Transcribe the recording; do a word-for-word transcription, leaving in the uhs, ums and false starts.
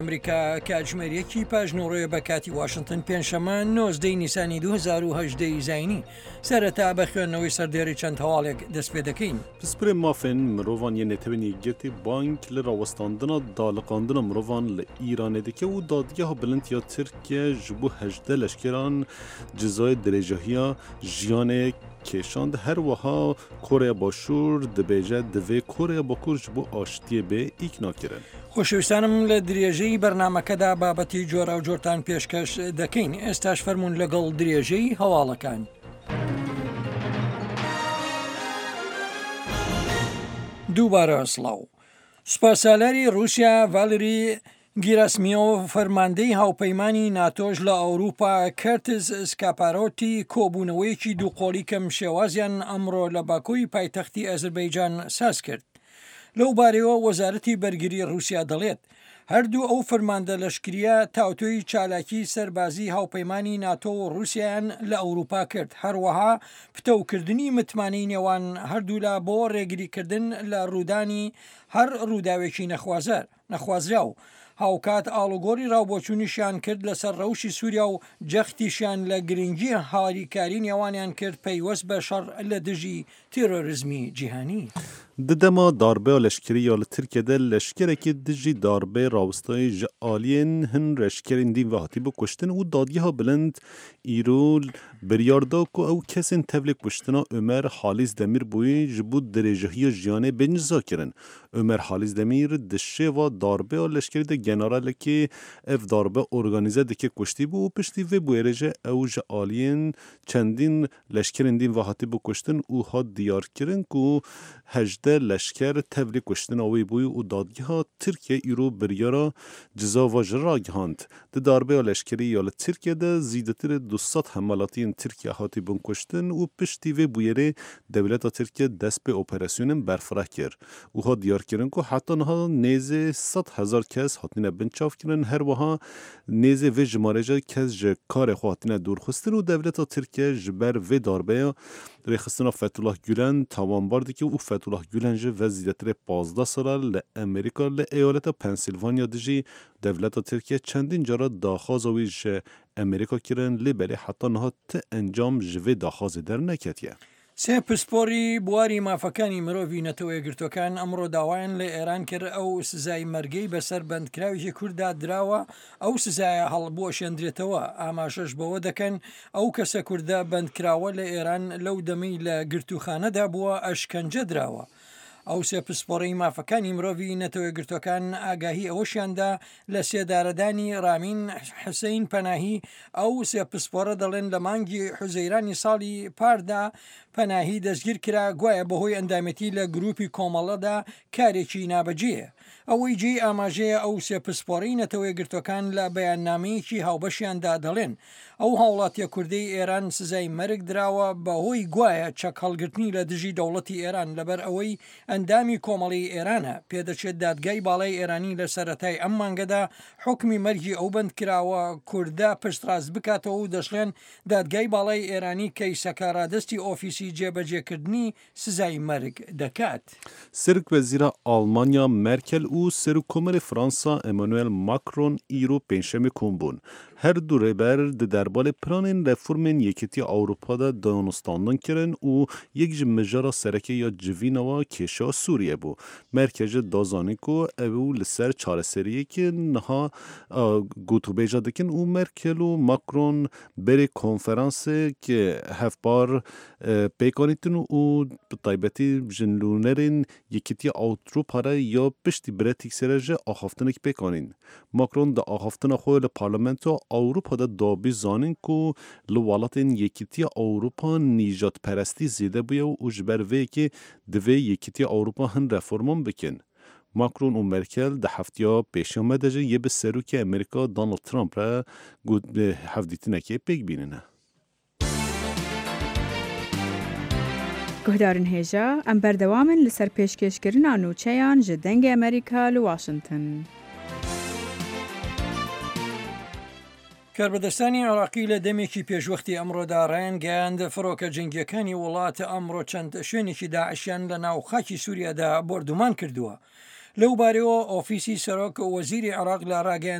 ئەمریکا کاتژمێریەکی پاژنۆڕۆیە بە کاتی واشنگتن پێنجشەمە نۆزدەی نیسانی دوو هەزار و هەژدە زاینی سەرەتا بە خوێندنەوەی سەردێڕی چەند هەواڵێک دەست پێ دەکەین. پسپرێ مافên mirovan yê netewînî girtî bank li rawestandina daliqandina mirovan li Îranê dike û dadgeha bilind ya Tirkiye ji bo hejdeh leşkeran cizayê dirêjehiya jiyanê kêşand. Her wiha Koreya Başûr dibêje divê Koreya Bakur ji bo aştiyê bê îkna kirin. خۆشەویستانم لە درێژەی بەرنامەکەدا بابەتی جۆرا و جۆرتان پێشکەش دەکەین. ئێستاش فەرمونون لەگەڵ درێژەی هەواڵەکان. دووبارە سڵاو. سوپاسسالاری رووسیا ڤالری گیراسمیۆ فەرماندەی هاوپەیمانی ناتۆژ لە ئەوروپا کەرتز سکاپارۆتی کۆبوونەوەیەکی دووقۆڵی کەم شێوازیان ئەمڕۆ لە باکووری پایتەختی ئەزربەیجان ساز کرد. لەو بارەوە وەزارەتی بەرگری رووسیا دەڵێت هەردوو ئەو فەرماندە لەشکریە تاوتۆی چالاکی سەربازی هاوپەیمانی ناتۆ و رووسیایان لە ئەوروپا کرد. هەروەها پتەوکردنی متمانەی نێوان هەردوولا بۆ ڕێگریکردن لە ڕوودانی هەر ڕووداوێکی نەخوازەر نەخوازرا و هاوکات ئاڵوگۆری ڕاوبۆچوونیشیان کرد لەسەر ڕەوشی سووریا و جەختیشیان لە گرنگی هاریکاری نێوانیان کرد پەیوەست بە شەڕ لە دژی تیرۆریزمی جیهانی. Di dema darbeya leşkerî ya li Tirkiyeyê leşkerekî dijî darbê rawestayê ji aliyên hin leşkerên dîn ve hatî bikuştin û dadgeha bilind îro biryar da ku ew kesên tevlê kuştina Ömer Halîz Demirbûyê ji bo dirêjehiya jiyanê bênîza kirin. Ömer Halîz Demîr di şêva darbeya leşkerî de generalekê ev darbe organîze dike kuştî bû û piştî vê bûyerê ew ji aliyên çendîn leşkerên dîn ve hatî bikuştin û hat diyar kirin ku hejdeh leşker tevlî kuştina wê bûye û dadgeha Tirkiye îro biryara cizava ji ragihand. Di darbeya leşkerî ya li Tirkiyeyê zîdetirê du sed hemelatiyên Tirkiye hatî bin kuştin û piştî vê bûyerê dewleta Tirkiye dest pê operasyonên berfireh kir û hat diyar kirin ku heta niha nêzê sed hezar kes hatîne binçav kirin. Her wiha nêzê vê jimarê kes ji karê xwe hatîne dûrxistin û dewleta Tirkiye ji ber vê darbeya rêxistina Fethullah Gülen tawanbar dike û Fethullah Gülen ji ve zîdetirê panzdeh sala li Amerîka li eyaleta Pensilvanya dijî devleta Tirkiye çendîn cara daxwaza wî ji Amerîka kirin lê belê heta niha ti encam ji vê daxwazê derneketiye. سێ پسپۆری بواری مافەکانی مرۆڤی نەتەوە یەکگرتوەکان ئەمڕۆ داوایان لە ئێران کرد ئەو سزای مەرگەی بەسەر بەندکراویی کووردا دراوە ئەو سزایە هەڵبووە شێندرێتەوە. ئاماژەش بەوە دەکەن ئەو کەسە کووردە بەندکراوە لە ئێران لەو دەمەی لە گرتوخانەدا بووە ئەشکەنجە دراوە. ئەو سێ پسپۆڕی مافەکانی مرۆڤی نەتەوە یەکگرتوەکان ئاگاهی ئەوەشیاندا لە سێدارەدانی رامین حوسەین پەناهی. ئەو سێ پسپۆرە دەڵێن لە مانگی حوزەیرانی ساڵی پاردا پەناهی دەستگیر کرا گوایە بەهۆی ئەندامەتی لە گروپی کۆمەڵەدا کارێکی نابەجێیە. ئەوەی جێ ئاماژەیە ئەو سێ پسپۆڕی نەتەوە یەکگرتوەکان لە بەیاننامەیەکی هاوبەشیاندا دەڵێن ئەو هاوڵاتیە کوردەی ئێران سزای مەرگ دراوە بەهۆی گوایە چەک هەڵگرتنی لە دژی دەوڵەتی ئێران لەبەر ئەوەی ئەندامی کۆمەڵی ئێرانە پێدەچێت دادگای باڵای ئێرانی لە سەرەتای ئەم مانگەدا حکمی مەرگی ئەو بەندکراوە کووردە پشتڕاست بکاتەوە و دەشڵێن دادگای باڵای ئێرانی کەیسەکە ڕادستی ئۆفیسی جێبەجێکردنی سزای مەرگ دەکات. Serok Wezîra Almanya Merkel û Serokkomarê Fransa Emmanuel Macron îro pênşemê kom bûn. Her du rêber di derbarê planên reformên Yekîtiya Ewropa de danûstandan kirin û yek ji mijara serekê ya civînawa kêşa Sûriye bû. Merkel ji dazanî ku ew li ser çareseriyekê niha gotûbêja dikin û Merkel û Macron berê konferansê hevpar pêkanîtin û bi taybetî ji nûnerên Yekîtiya Ewropa re ya piştî Brexitê re ji axaftinekî pêkanîn. Macron di axaftina xwe li Parlamentoya Ewropa de dabî zanîn ku li welatên Yekîtiya Ewropa nîjadperestî zêde bûye û ji ber vê yekê divê Yekîtiya Ewropa hin reforman bikin. Macron û Merkel di heftiya pêşeme de jî yê bi Serokê Amerîka Donald Trump re hevdîtinekê pêk bînine. Guhdarên hêja em berdewamin li ser pêşkêşkirina nûçeyan ji dengê Amerîka li Washington. کاربەدەستانی عێراقی لە دەمێکی پێشوەختی ئەمڕۆدا ڕایان گەیاند فڕۆکە جەنگیەکانی وڵاتە ئەمڕۆ چەند شوێنێکی داعشیان لە ناو خاکی سووریادا بردومان کردووە. لەو بارەوە ئۆفیسی سەرۆک وەزیری عێراق لە ڕاگەیان